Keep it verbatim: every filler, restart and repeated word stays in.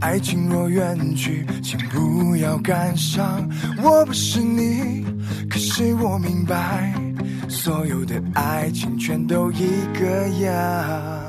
爱情若远去，请不要感伤。我不是你，可是我明白，所有的爱情全都一个样。